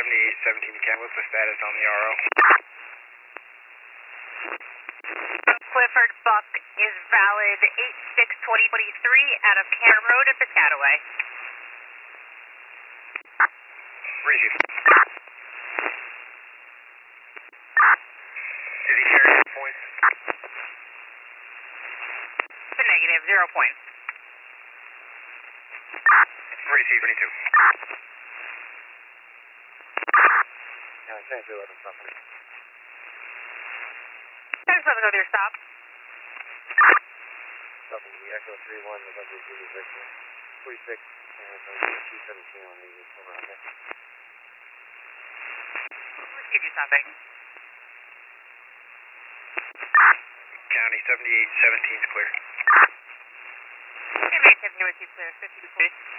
7817 to Ken, what's the status on the RO? Clifford Buck is valid 8/6/2023 out of Cannon Road at Piscataway. Receive. Is he sharing points? It's a negative, 0 points. Receive, 22. Yeah, 10-11 something. 10-7 go to your stop. Something, the Echo 3-1, November Zulu Victor. 46, and 217 on the over on there. Receive you stopping. County 7817 is clear. Okay, maintain you with you clear, 50 to 40.